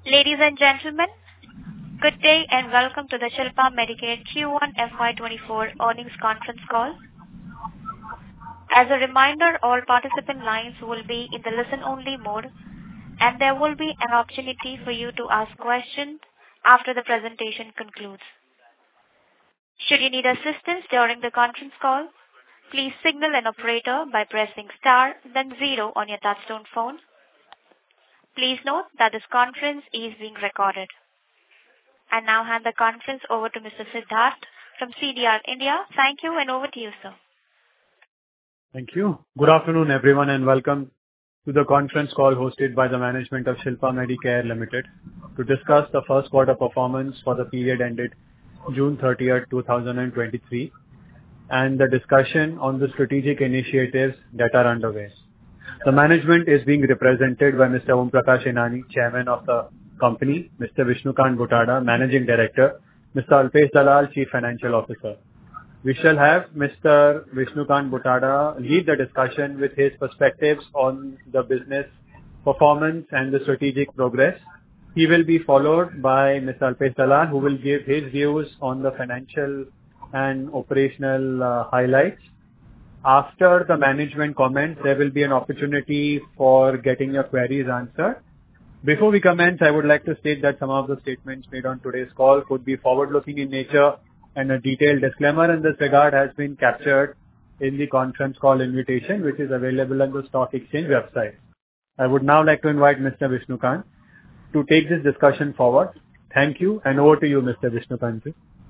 Ladies and gentlemen, good day and welcome to the Shilpa Medicare Q1 FY24 earnings conference call. As a reminder, all participant lines will be in the listen-only mode, and there will be an opportunity for you to ask questions after the presentation concludes. Should you need assistance during the conference call, please signal an operator by pressing star then 0 on your touchtone phone. Please note that this conference is being recorded. I now hand the conference over to Mr. Siddharth from CDR India. Thank you, and over to you, sir. Thank you. Good afternoon, everyone, and welcome to the conference call hosted by the management of Shilpa Medicare Limited to discuss the first quarter performance for the period ended June 30th, 2023, and the discussion on the strategic initiatives that are underway. The management is being represented by Mr. Om Prakash Enani, Chairman of the company, Mr. Vishnukant Buttada, Managing Director, Mr. Alpesh Dalal, Chief Financial Officer. We shall have Mr. Vishnukant Buttada lead the discussion with his perspectives on the business performance and the strategic progress. He will be followed by Mr. Alpesh Dalal, who will give his views on the financial and operational highlights. After the management comments, there will be an opportunity for getting your queries answered. Before we commence, I would like to state that some of the statements made on today's call could be forward-looking in nature, and a detailed disclaimer in this regard has been captured in the conference call invitation, which is available on the stock exchange website. I would now like to invite Mr. Vishnukant to take this discussion forward. Thank you, and over to you, Mr. Vishnukant.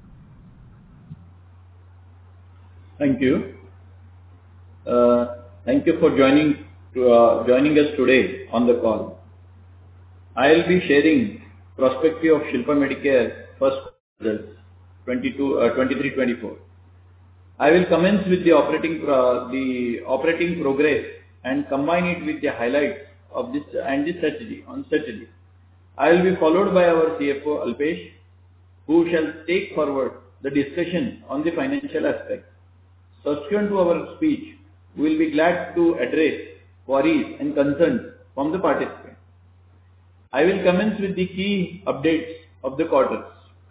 Thank you. Thank you for joining us today on the call. I will be sharing perspective of Shilpa Medicare first results 23-24. I will commence with the operating progress and combine it with the highlights of this and the strategy. I will be followed by our CFO Alpesh, who shall take forward the discussion on the financial aspects. Subsequent to our speech, we will be glad to address queries and concerns from the participants. I will commence with the key updates of the quarters.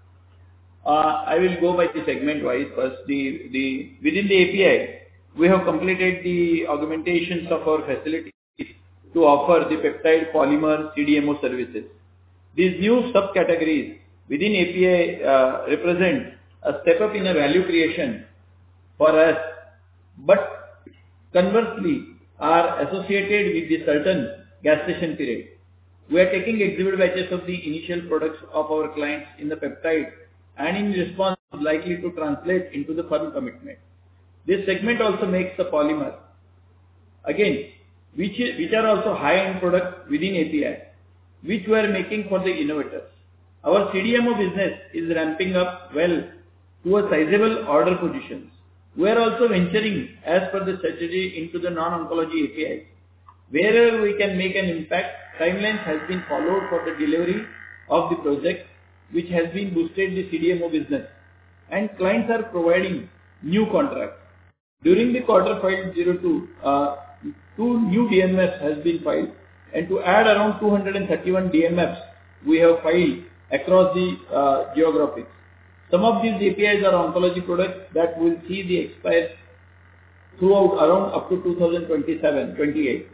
I will go by the segment wise first. Within the API, we have completed the augmentations of our facilities to offer the peptide polymer CDMO services. These new subcategories within API represent a step up in a value creation for us, but conversely are associated with the certain gestation period. We are taking exhibit batches of the initial products of our clients in the peptide and in response likely to translate into the firm commitment. This segment also makes the polymer, again, which are also high-end products within API, which we are making for the innovators. Our CDMO business is ramping up well to a sizable order positions. We are also venturing as per the strategy into the non-oncology APIs. Wherever we can make an impact, timelines has been followed for the delivery of the project, which has been boosted the CDMO business, and clients are providing new contracts. During the quarter 502, 2 new DMFs has been filed, and to add around 231 DMFs we have filed across the geographies. Some of these APIs are oncology products that will see the expire throughout around up to 2027-28.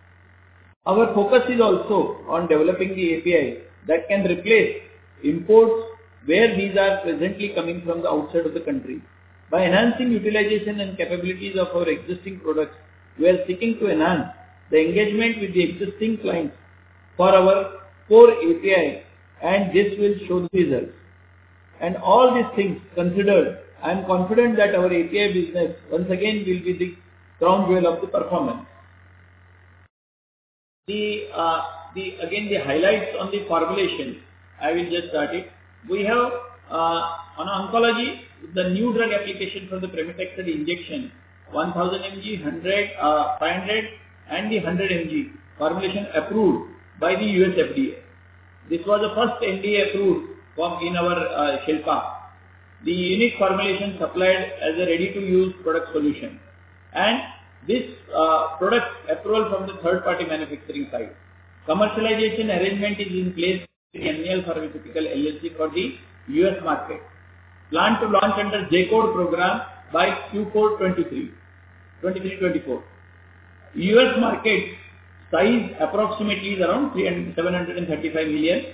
Our focus is also on developing the API that can replace imports where these are presently coming from the outside of the country. By enhancing utilization and capabilities of our existing products, we are seeking to enhance the engagement with the existing clients for our core API, and this will show the results. And all these things considered, I am confident that our API business once again will be the crown jewel of the performance. The highlights on the formulation, I will just start it. We have on oncology the new drug application for the pemetrexed injection 1000 mg, 100, 500 and the 100 mg formulation approved by the US FDA. This was the first NDA approved in our Shilpa. The unique formulation supplied as a ready-to-use product solution, and this product approval from the third-party manufacturing side. Commercialization arrangement is in place NAL Pharmaceutical LLC for the US market. Plan to launch under J-Code program by Q4 23-24. US market size approximately is around $735 million.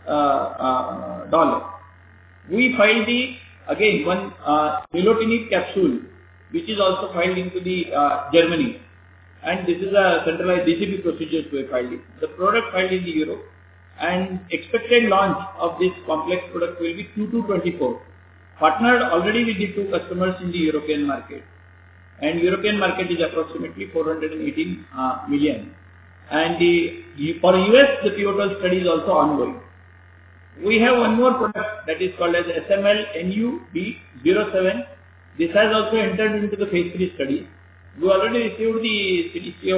We filed one nilotinib capsule, which is also filed into the Germany, and this is a centralized DCP procedure to filed it. The product filed in the Europe, and expected launch of this complex product will be Q2 24. Partnered already with the 2 customers in the European market, and European market is approximately 418 million. And for US, the pivotal study is also ongoing. We have one more product that is called as SML-NUB07. This has also entered into the phase 3 study. We already received the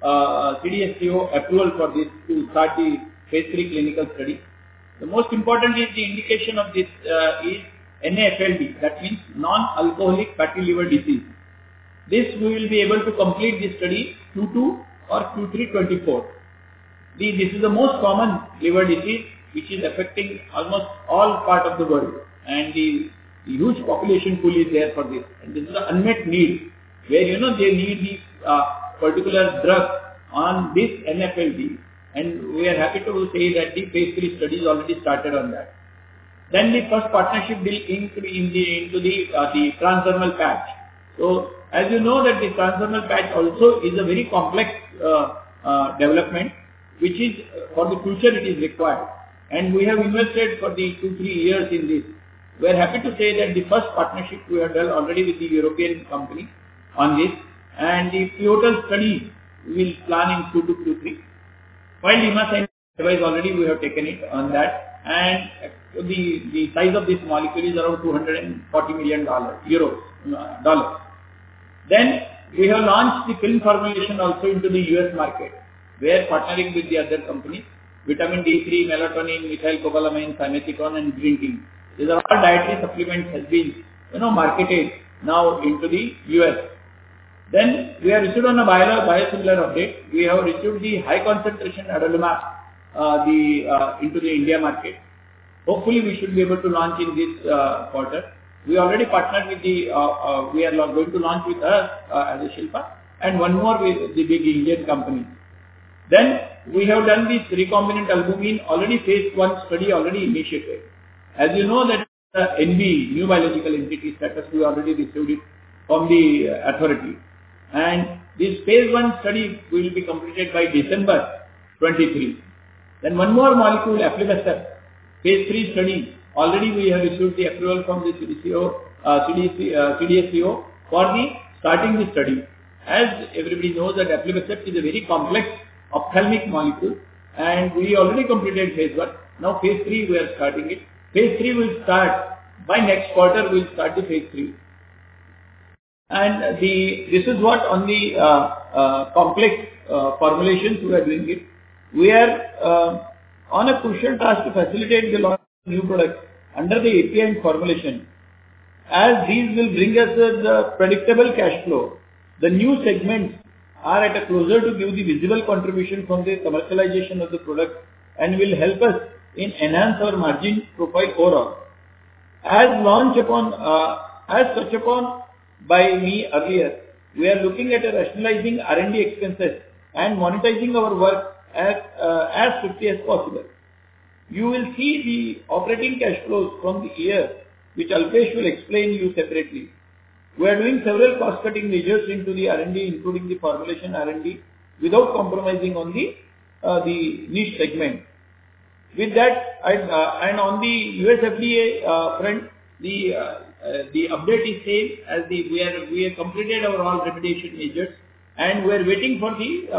CDSCO approval for this to start the phase 3 clinical study. The most important is the indication of this is NAFLD, that means non-alcoholic fatty liver disease. This we will be able to complete the study Q2 or Q3 24. This is the most common liver disease which is affecting almost all part of the world, and the huge population pool is there for this. And this is an unmet need where they need the particular drug on this NAFLD, and we are happy to say that the phase 3 study is already started on that. Then the first partnership deal into the transdermal patch. So as you know that the transdermal patch also is a very complex development, which is for the future it is required, and we have invested for the 2-3 years in this. We are happy to say that the first partnership we have done already with the European company on this, and the pivotal study we will plan in Q2 Q3. While Lima device already we have taken it on that, and the size of this molecule is around $240 million dollars. Then we have launched the film formulation also into the US market, where partnering with the other companies, vitamin D3, melatonin, methylcobalamin, simethicone and green tea. These are all dietary supplements has been marketed now into the US. Then we have received on a biosimilar update. We have received the high concentration adalimumab into the India market. Hopefully we should be able to launch in this quarter. We already partnered with we are going to launch with us as a Shilpa, and one more with the big Indian company. Then we have done this recombinant albumin already phase 1 study already initiated. As you know that NB, new biological entity status, we already received it from the authority, and this phase 1 study will be completed by December 23. Then one more molecule, aflibercept, phase 3 study, already we have received the approval from the CDSCO for the starting the study. As everybody knows that aflibercept is a very complex ophthalmic molecule, and we already completed phase 1. Now phase 3 we are starting it. Phase 3 will start by next quarter. We will start the phase 3. And this is what on the complex formulations we are doing it. We are on a crucial task to facilitate the launch of new products under the API and formulation, as these will bring us the predictable cash flow. The new segments are at a closer to give the visible contribution from the commercialization of the product and will help us in enhance our margin profile overall. As touched upon by me earlier, we are looking at rationalizing R&D expenses and monetizing our work as quickly as possible. You will see the operating cash flows from the year, which Alpesh will explain you separately. We are doing several cost-cutting measures into the R&D, including the formulation R&D, without compromising on the niche segment. With that, and on the US FDA front, the update is same as we have completed our all remediation measures, and we are waiting for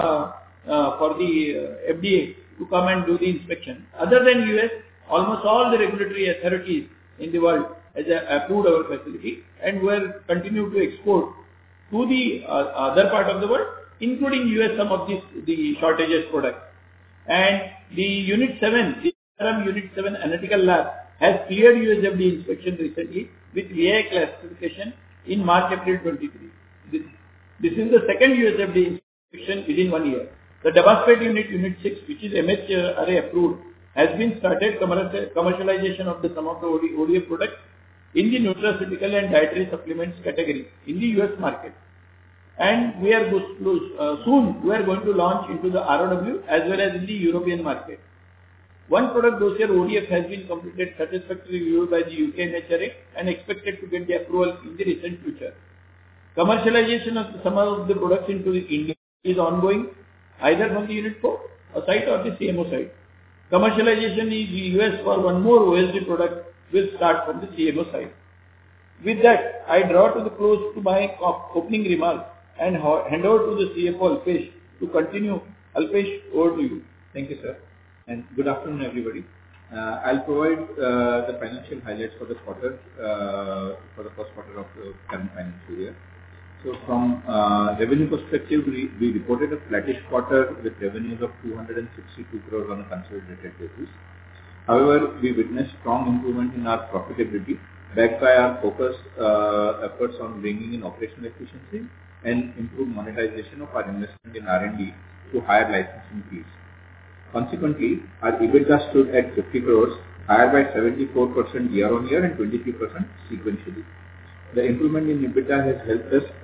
the FDA to come and do the inspection. Other than US, almost all the regulatory authorities in the world has approved our facility, and we are continue to export to the other part of the world, including US, some of the shortages products. And the Unit 7, the Unit 7 analytical lab has cleared US FDA inspection recently with VI classification in March-April 23. This is the second US FDA inspection within 1 year. The Dabaspet Unit 6, which is MHRA approved, has been started commercialization of some of the ODF products in the nutraceutical and dietary supplements category in the US market. And we are soon we are going to launch into the ROW as well as in the European market. One product dossier ODF has been completed satisfactory review by the UK MHRA and expected to get the approval in the recent future. Commercialization of some of the products into India is ongoing either from the Unit 4 site or the CMO site. Commercialization in the US for one more OSD product will start from the CMO side. With that, I draw to the close to my opening remarks and hand over to the CFO Alpesh to continue. Alpesh, over to you. Thank you, sir, and good afternoon, everybody. I'll provide the financial highlights for the quarter, for the first quarter of the current financial year. So, from revenue perspective, we reported a flattish quarter with revenues of 262 crores on a consolidated basis. However, we witnessed strong improvement in our profitability, backed by our focused efforts on bringing in operational efficiency and improved monetization of our investment in R&D through higher licensing fees. Consequently, our EBITDA stood at 50 crores, higher by 74% year-on-year and 23% sequentially. The improvement in EBITDA has helped us,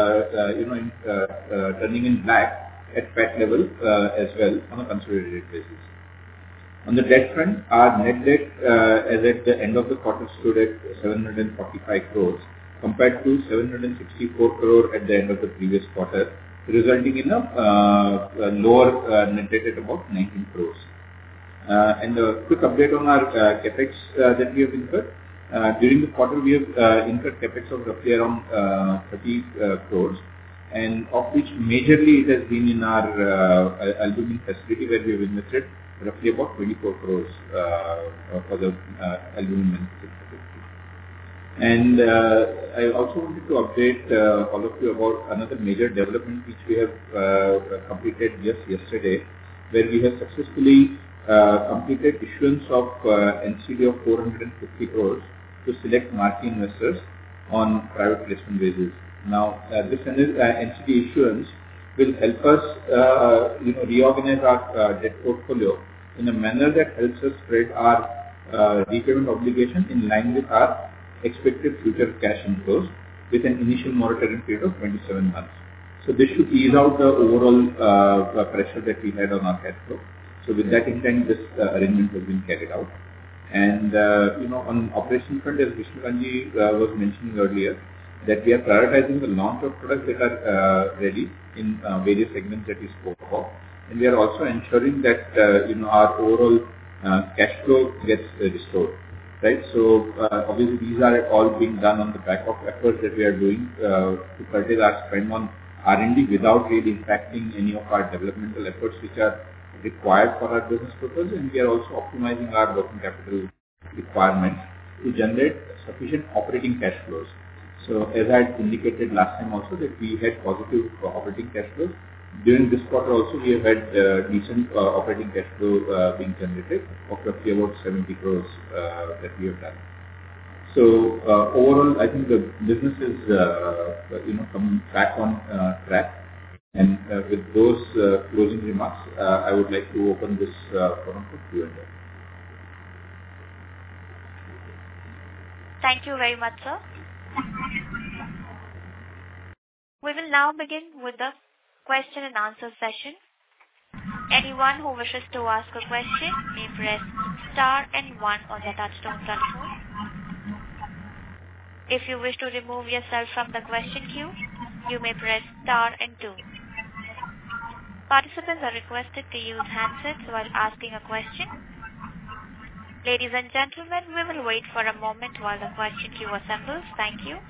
in turning in black at PAT level as well on a consolidated basis. On the debt front, our net debt as at the end of the quarter stood at 745 crores compared to 764 crore at the end of the previous quarter, resulting in a lower net debt at about 19 crores. And a quick update on our capex that we have incurred. During the quarter, we have incurred capex of roughly around 30 crores, and of which majorly it has been in our albumin facility where we have invested roughly about 24 crores for the albumin manufacturing facility. And I also wanted to update all of you about another major development which we have completed just yesterday, where we have successfully completed issuance of NCD of 450 crores to select marquee investors on private placement basis. Now, this NCD issuance will help us, reorganize our debt portfolio in a manner that helps us spread our repayment obligation in line with our expected future cash inflows with an initial moratorium period of 27 months. So this should ease out the overall pressure that we had on our cash flow. So with that intent, this arrangement has been carried out. And on operation front, as Vishnu Kanji was mentioning earlier, that we are prioritizing the launch of products that are ready in various segments that we spoke about, and we are also ensuring that our overall cash flow gets restored. Right, so obviously these are all being done on the back of efforts that we are doing to curtail our spend on R&D without really impacting any of our developmental efforts which are required for our business purpose, and we are also optimizing our working capital requirements to generate sufficient operating cash flows. So as I had indicated last time also that we had positive operating cash flows. During this quarter also we have had decent operating cash flow being generated of roughly about 70 crores that we have done. So overall, I think the business is coming back on track. And with those closing remarks, I would like to open this forum for Q&A. Thank you very much, sir. We will now begin with the question and answer session. Anyone who wishes to ask a question may press star and 1 on the touchtone telephone. If you wish to remove yourself from the question queue, you may press star and 2. Participants are requested to use handsets while asking a question. Ladies and gentlemen, we will wait for a moment while the question queue assembles. Thank you.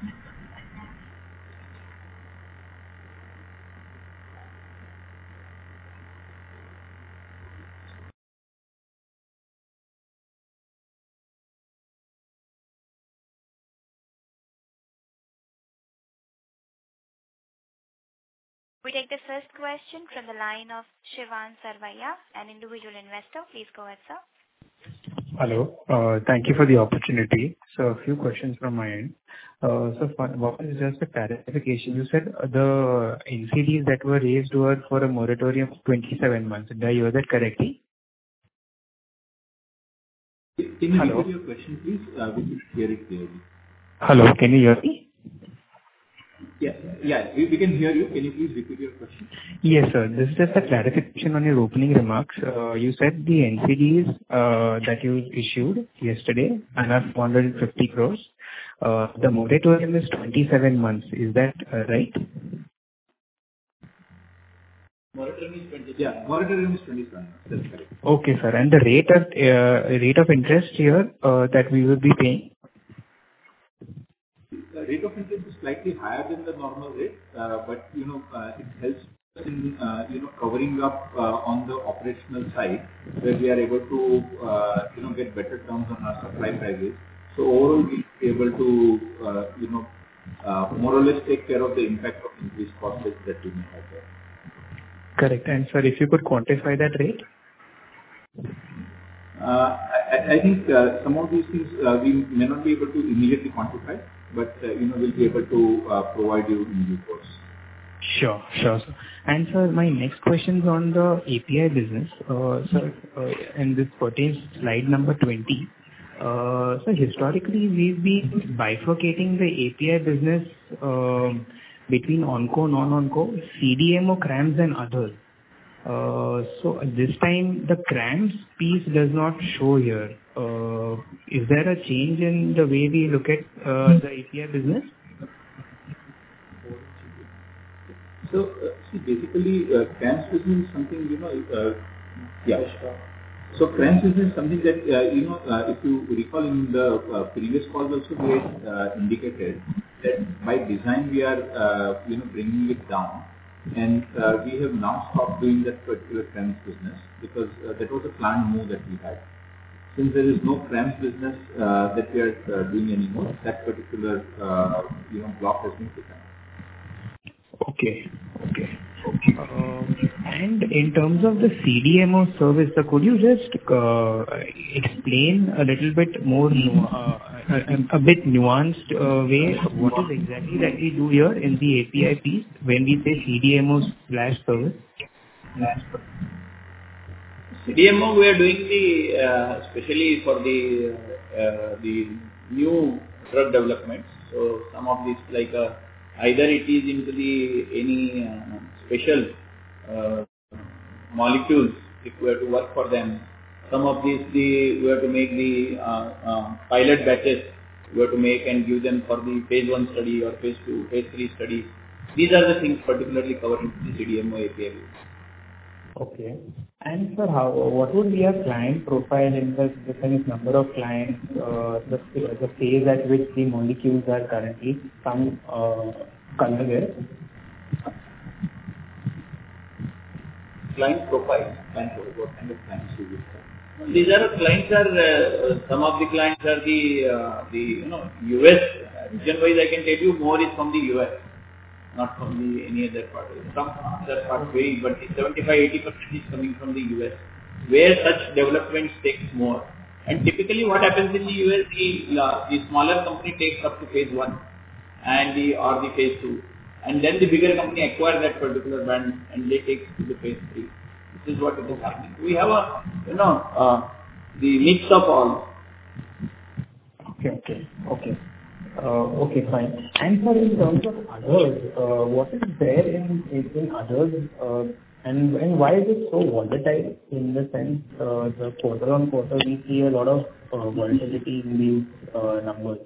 We take the first question from the line of Shivan Sarvaiya, an individual investor. Please go ahead, sir. Hello. Thank you for the opportunity. So a few questions from my end. So what is just a clarification? You said the NCDs that were raised were for a moratorium of 27 months. Did I hear that correctly? Can you repeat your question, please? We can hear it clearly. Hello, can you hear me? Yeah, we can hear you. Can you please repeat your question? Yes, sir. This is just a clarification on your opening remarks. You said the NCDs that you issued yesterday are 450 crores. The moratorium is 27 months. Is that right? Moratorium is 27. Yeah, moratorium is 27 months. That's correct. Okay, sir. And the rate of interest here that we will be paying? The rate of interest is slightly higher than the normal rate, but it helps us in covering up on the operational side, where we are able to get better terms on our supply prices. So overall, we'll be able to more or less take care of the impact of increased costs that we may have there. Correct. And sir, if you could quantify that rate? I think some of these things we may not be able to immediately quantify, but we'll be able to provide you in due course. Sure, sir. And sir, my next question is on the API business. Sir, and this pertains to slide number 20. So historically, we've been bifurcating the API business between onco, non-onco, CDMO, CRAMS and others. So this time the CRAMS piece does not show here. Is there a change in the way we look at the API business? So see, basically, CRAMS business is something So CRAMS business is something that if you recall in the previous calls also we had indicated that by design we are bringing it down, and we have now stopped doing that particular CRAMS business because that was a planned move that we had. Since there is no CRAMS business that we are doing anymore, that particular block has been taken. Okay. And in terms of the CDMO service, could you just explain a little bit more, a bit nuanced way, what is exactly that we do here in the API piece when we say CDMO/service? CDMO, we are doing especially for the new drug developments. So some of these either it is into any special molecules if we have to work for them. Some of these we have to make the pilot batches we have to make and give them for the phase 1 study or phase 2, phase 3 studies. These are the things particularly covered in the CDMO API. Okay. And sir, what would be a client profile in the different number of clients, the phase at which the molecules are currently some color there? Client profile. What kind of clients do we have? These are clients some of the clients are the US. Region-wise, I can tell you more is from the US, not from any other part. Some other part way, but 75-80% is coming from the US, where such developments takes more. And typically, what happens in the US, the smaller company takes up to phase 1 and or the phase 2. And then the bigger company acquires that particular brand and they take to the phase 3. This is what it is happening. We have the mix of all. Okay, fine. And sir, in terms of others, what is there in others, and why is it so volatile in the sense the quarter on quarter we see a lot of volatility in these numbers?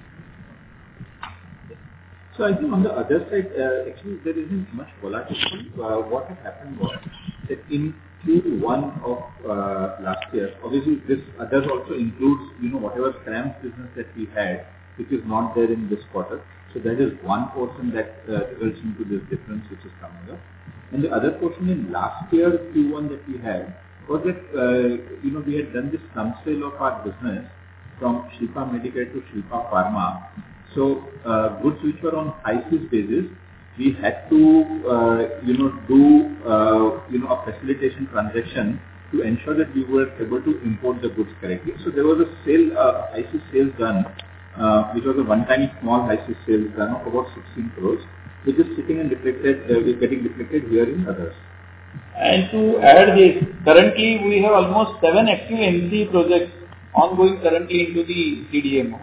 So I think on the other side, actually there isn't much volatility. What had happened was that in Q1 of last year, obviously this others also includes whatever CRAMS business that we had, which is not there in this quarter. So that is one portion that results into this difference which is coming up. And the other portion in last year Q1 that we had was that we had done this slump sale of our business from Shilpa Medicare to Shilpa Pharma. So goods which were on ICIS basis, we had to do a facilitation transaction to ensure that we were able to import the goods correctly. So there was a sale, ICIS sales done, which was a one-time small ICIS sales done of about 16 crores, which is sitting and getting reflected here in others. And to add this, currently we have almost 7 active NCE projects ongoing currently into the CDMO.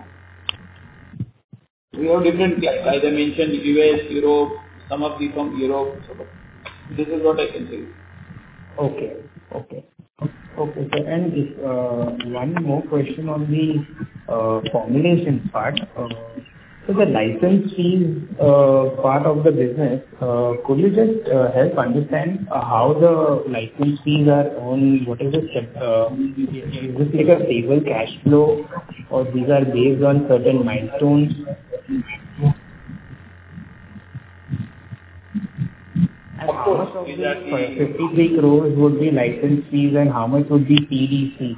We have different clients. As I mentioned, US, Europe, some of these from Europe. So this is what I can say. Okay. Okay. Okay, sir. And if one more question on the formulation part. So the license fees part of the business, could you just help understand how the license fees are earned? What is the is this like a stable cash flow, or these are based on certain milestones? And Of how course, much of these the are the 53 crores would be license fees and how much would be PDC?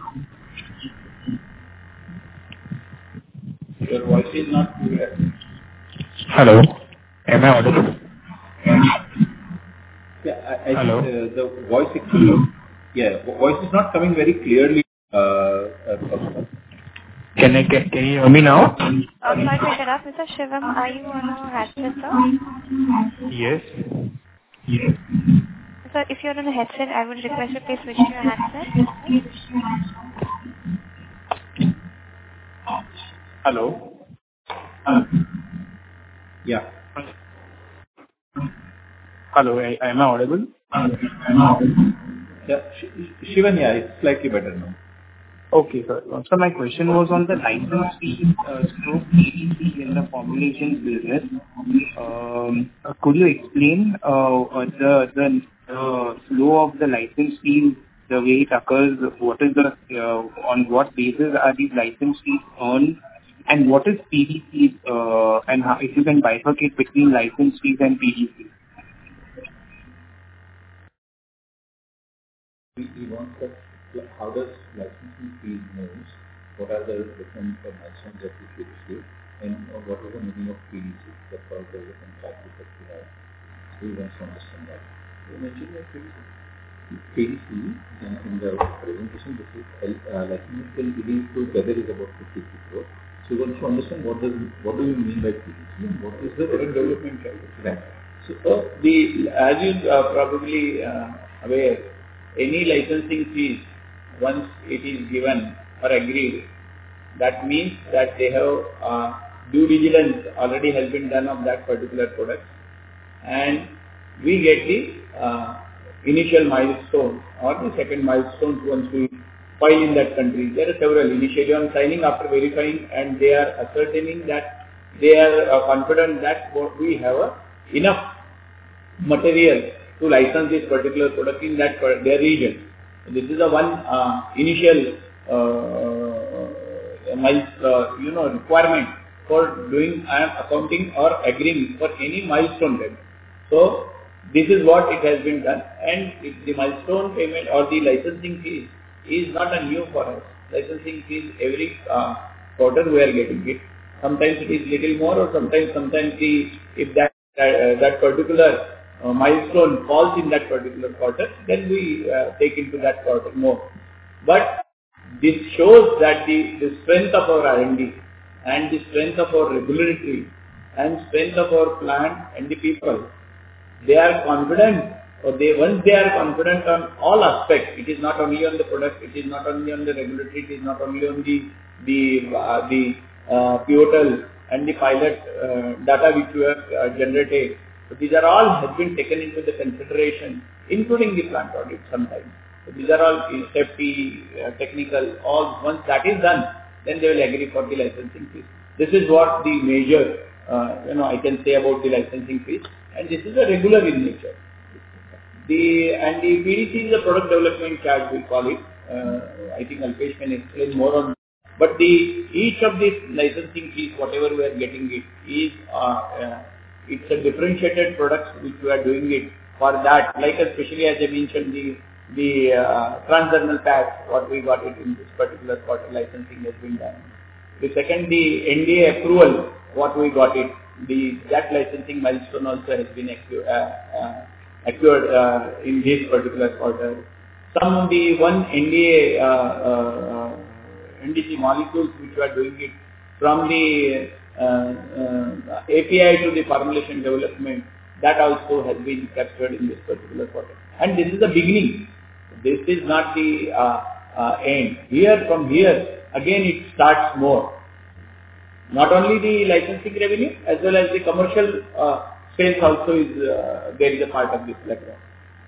your voice is not clear. Hello, am I audible? Yeah, I Hello? think the voice actually, voice is not coming very clearly. Can you hear me now? Sorry to interrupt, Mr. Shivam. Are you on a headset, sir? Yes. Sir, if you're on a headset, I would request you please switch to your handset. Hello. Yeah. Hello, am I audible? Yeah, Shivan, it's slightly better now. Okay, sir. So my question was on the license fee, stroke PDC in the formulations business. Could you explain the flow of the license fees, the way it occurs? What is the on what basis are these license fees earned, and what is PDC, and how, if you can bifurcate between license fees and PDC? He wants that, how does licensing fees moves, what are the different milestones that we should receive, and what is the meaning of PDC, the product development cycle that we have. So he wants to understand that. You mentioned that PDC in the presentation, this is licensing fee together is about 53 crores. So he wants to understand what do you mean by PDC and what is the product development cycle. Right. So as you probably aware, any licensing fees, once it is given or agreed, that means that they have due diligence already has been done of that particular product, and we get the initial milestone or the second milestone once we file in that country. There are several initially on signing, after verifying, and they are ascertaining that they are confident that we have enough material to license this particular product in that their region. This is the one initial requirement for doing accounting or agreeing for any milestone payment. So this is what it has been done, and the milestone payment or the licensing fees is not a new for us. Licensing fees every quarter we are getting it. Sometimes it is little more, or sometimes if that particular milestone falls in that particular quarter, then we take into that quarter more. But this shows that the strength of our R&D and the strength of our regulatory and strength of our plant and the people, they are confident, or once they are confident on all aspects, it is not only on the product, it is not only on the regulatory, it is not only on the pivotal and the pilot data which we have generated. So these are all have been taken into the consideration, including the plant audit sometimes. So these are all safety, technical, all once that is done, then they will agree for the licensing fees. This is what the major, I can say about the licensing fees, and this is a regular in nature. The PDC is a product development charge, we call it. I think Alpesh can explain more on. But each of these licensing fees, whatever we are getting it, is it's a differentiated products which we are doing it for that. Like especially as I mentioned, the transdermal patch, what we got it in this particular quarter, licensing has been done. The second, the NDA approval, what we got it, that licensing milestone also has been acquired in this particular quarter. Some the one NDA NDC molecules which we are doing it from the API to the formulation development, that also has been captured in this particular quarter. And this is the beginning. This is not the end. From here, again it starts more. Not only the licensing revenue, as well as the commercial sales also is there is a part of this BlackRock.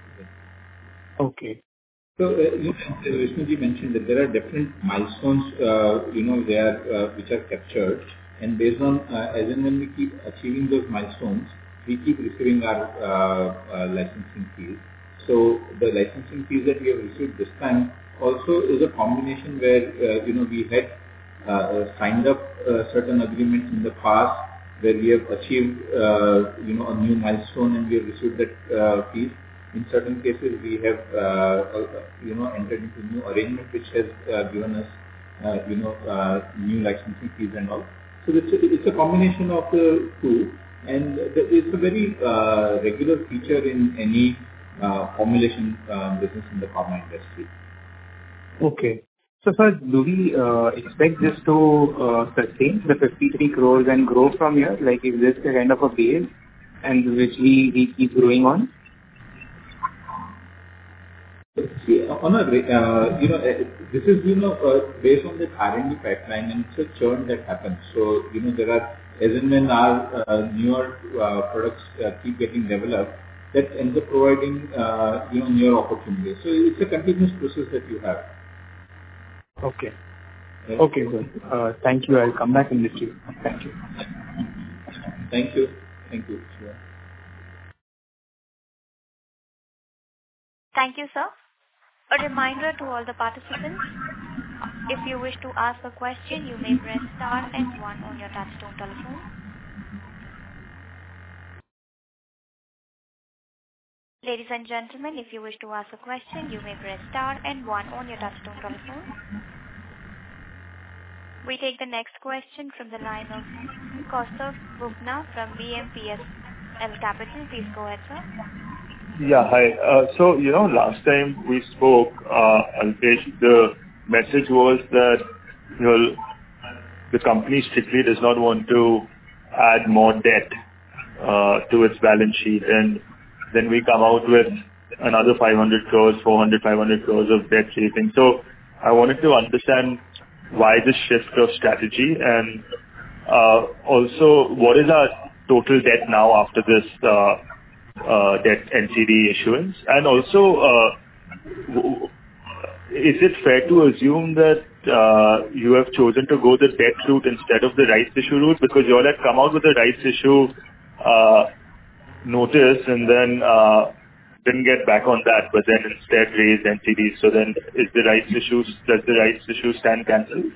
Okay. So, Vishnu mentioned that there are different milestones, there which are captured, and based on as and when we keep achieving those milestones, we keep receiving our licensing fees. So, the licensing fees that we have received this time also is a combination where we had signed up certain agreements in the past where we have achieved a new milestone and we have received that fees. In certain cases, we have entered into new arrangement which has given us new licensing fees and all. So it's a combination of the two, and it's a very regular feature in any formulation business in the pharma industry. Okay. So, sir, do we expect this to sustain the 53 crores and grow from here? Like, is this a kind of a base and which we keep growing on? See, on a, this is, based on the R&D pipeline, and it's a churn that happens. So, there are, as and when our newer products keep getting developed, that ends up providing, newer opportunities. So, it's a continuous process that you have. Okay. Right? Okay, sir. Thank you. I'll come back in this queue. Thank you. Thank you. Thank you. Sure. Thank you, sir. A reminder to all the participants, if you wish to ask a question, you may press star and 1 on your touchtone telephone. Ladies and gentlemen, if you wish to ask a question, you may press star and 1 on your touchtone telephone. We take the next question from the line of Kaustav Bubna from BMPSL Capital. Please go ahead, sir. Yeah, hi. So, last time we spoke, Alpesh, the message was that, the company strictly does not want to add more debt to its balance sheet. And then we come out with another 500 crores, 500 crores of debt saving. So I wanted to understand why this shift of strategy, and also what is our total debt now after this debt NCD issuance? And also, is it fair to assume that you have chosen to go the debt route instead of the rights issue route? Because you all had come out with a rights issue notice and then didn't get back on that, but then instead raised NCDs. So then does the rights issue stand cancelled?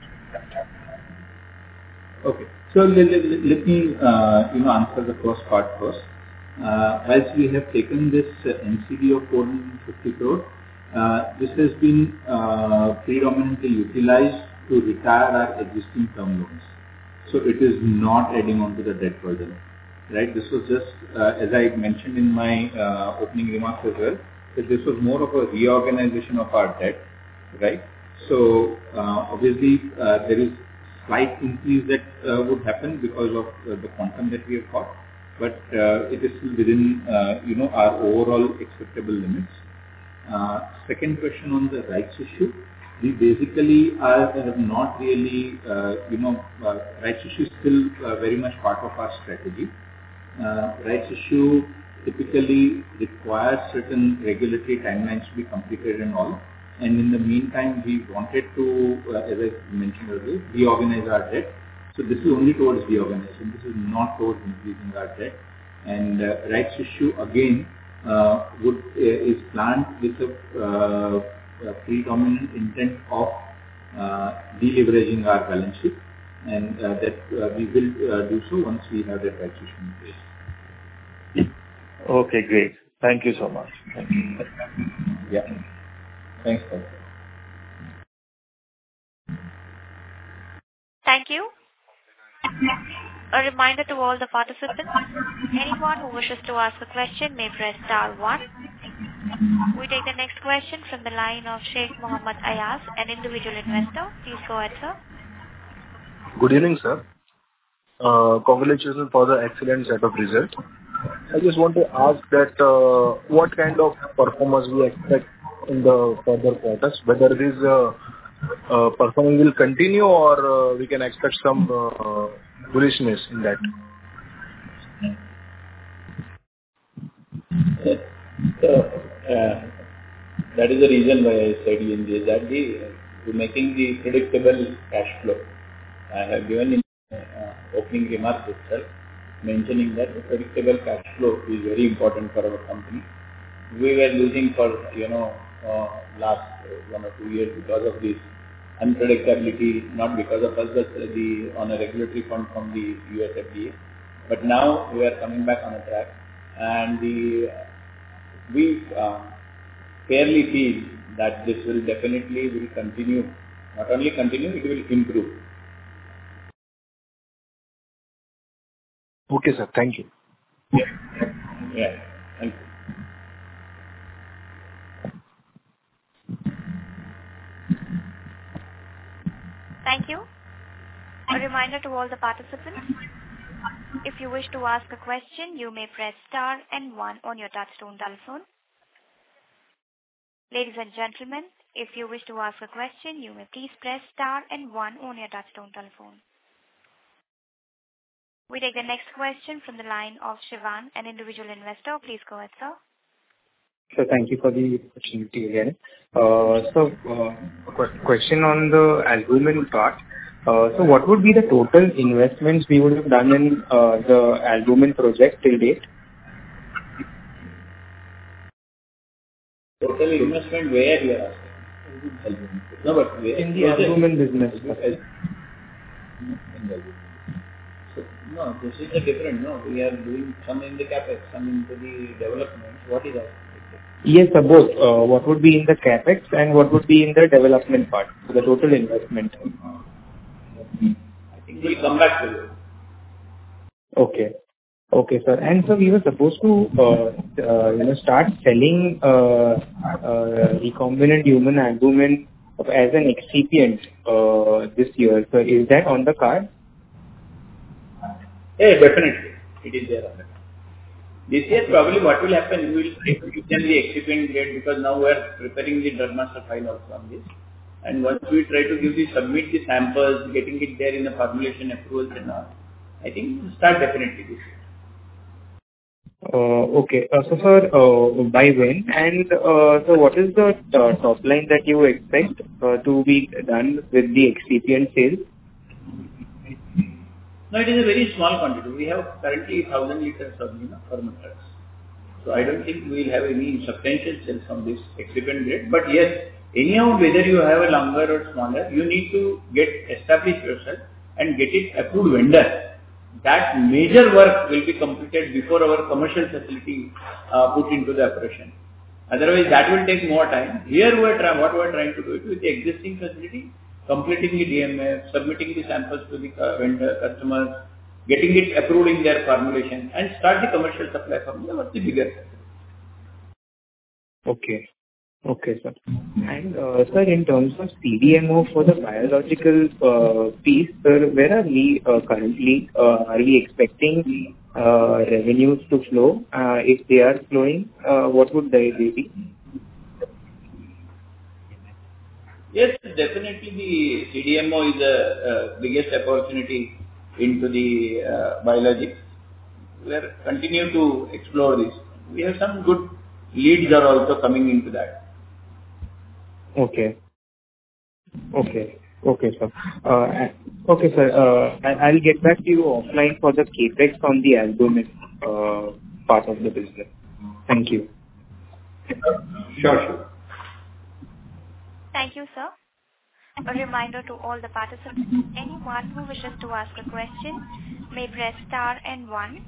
Okay. So let me answer the first part first. As we have taken this NCD of 450 crore, this has been predominantly utilized to retire our existing term loans. So it is not adding on to the debt burden, right? This was just, as I mentioned in my opening remarks as well, that this was more of a reorganization of our debt, right? So obviously there is slight increase that would happen because of the quantum that we have got, but it is still within our overall acceptable limits. Second question on the rights issue, we basically are not really, rights issue is still very much part of our strategy. Rights issue typically requires certain regulatory timelines to be completed and all. And in the meantime, we wanted to, as I mentioned earlier, reorganize our debt. So this is only towards reorganization. This is not towards increasing our debt. And rights issue again is planned with a predominant intent of deleveraging our balance sheet, and that we will do so once we have that rights issue in place. Okay, great. Thank you so much. Thank you. Yeah. Thanks, sir. Thank you. A reminder to all the participants, anyone who wishes to ask a question may press star 1. We take the next question from the line of Sheikh Muhammad Ayaz, an individual investor. Please go ahead, sir. Good evening, sir. Congratulations for the excellent set of results. I just want to ask that what kind of performance we expect in the further quarters, whether it is performance will continue, or we can expect some bullishness in that? That is the reason why I said in this that to making the predictable cash flow. I have given in opening remarks itself, mentioning that the predictable cash flow is very important for our company. We were losing for last 1 or 2 years because of this unpredictability, not because of us, but on a regulatory front from the US FDA. But now we are coming back on a track, and we fairly feel that this will definitely continue. Not only continue, it will improve. Okay, sir. Thank you. Yeah. Thank you. Thank you. A reminder to all the participants, if you wish to ask a question, you may press star and 1 on your touchtone telephone. Ladies and gentlemen, if you wish to ask a question, you may please press star and 1 on your touchtone telephone. We take the next question from the line of Shivan, an individual investor. Please go ahead, sir. So thank you for the opportunity again. Question on the albumin part. So what would be the total investments we would have done in the albumin project till date? Total investment where you are asking? No, but where? In the albumin business. So, no, this is a different. No, we are doing some in the capex, some into the development. What is that? Yes, sir, both. What would be in the capex and what would be in the development part? So the total investment. I think we'll come back to you. Okay. Okay, sir. And so we were supposed to, start selling recombinant human albumin as an excipient this year. So is that on the card? Yeah, definitely. It is there on the card. This year, probably what will happen, we will give them the excipient grade because now we are preparing the drug master file also on this. And once we try to submit the samples, getting it there in the formulation approvals and all, I think we'll start definitely this year. Okay. So, sir, by when? And so what is the top line that you expect to be done with the excipient sales? No, it is a very small quantity. We have currently 1,000 liters of fermenters. So I don't think we will have any substantial sales from this excipient grade. But yes, anyhow, whether you have a longer or smaller, you need to get established yourself and get it approved vendor. That major work will be completed before our commercial facility put into the operation. Otherwise, that will take more time. Here, what we are trying to do it with the existing facility, completing the DMF, submitting the samples to the vendor customers, getting it approved in their formulation, and start the commercial supply from the bigger facility. Okay. Okay, sir. And sir, in terms of CDMO for the biological piece, sir, where are we currently? Are we expecting revenues to flow? If they are flowing, what would they be? Yes, definitely the CDMO is the biggest opportunity into the biologics. We are continue to explore this. We have some good leads are also coming into that. Okay. Okay. Okay, sir. Okay, sir. I'll get back to you offline for the capex on the albumin part of the business. Thank you. Sure. Thank you, sir. A reminder to all the participants, anyone who wishes to ask a question may press star and 1.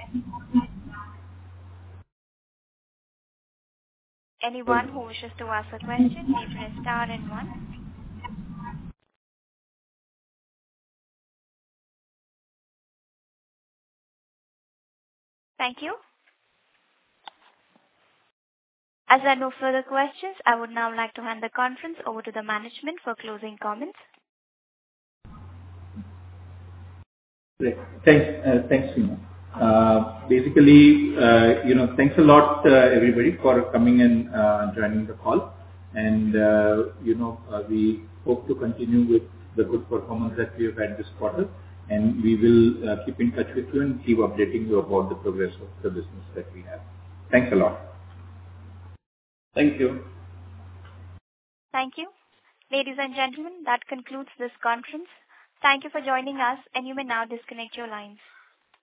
Anyone who wishes to ask a question may press star and 1. Thank you. As there are no further questions, I would now like to hand the conference over to the management for closing comments. Great. Thanks, Seema. Basically, thanks a lot, everybody, for coming and joining the call. And, we hope to continue with the good performance that we have had this quarter, and we will keep in touch with you and keep updating you about the progress of the business that we have. Thanks a lot. Thank you. Thank you. Ladies and gentlemen, that concludes this conference. Thank you for joining us, and you may now disconnect your lines.